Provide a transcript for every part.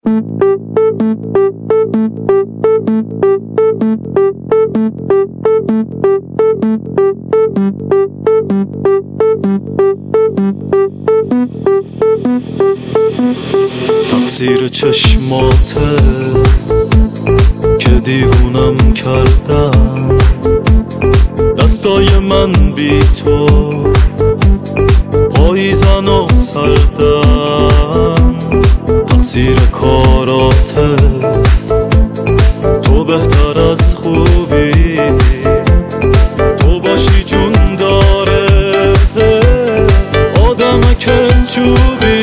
تقصیر چشماته که دیوونم کردن، دستای من بی تو پاییزن و سردن. تقصیر کاراته تو بهتر از خوبی، تو باشی جون داره آدم که چوبی.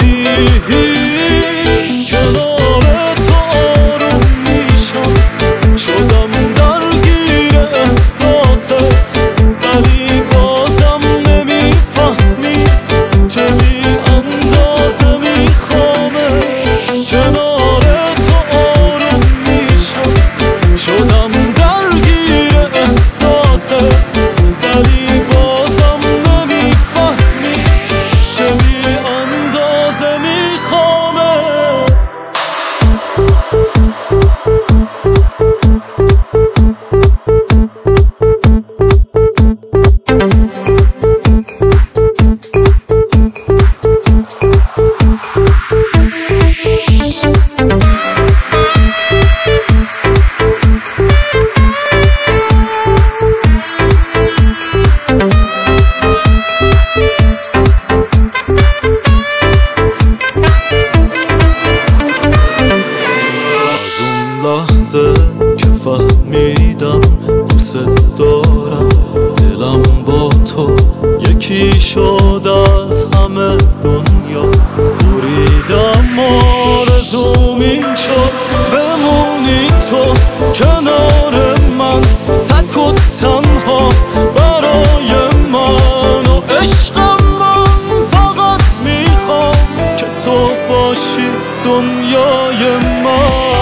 لحظه که فهمیدم دوست دارم، دلم با تو یکی شد از همه دنیا. بریدم آرزوم این شد بمونی تو کنار من، تک و تنها برای من و عشقم. من فقط میخوام که تو باشی دنیای من.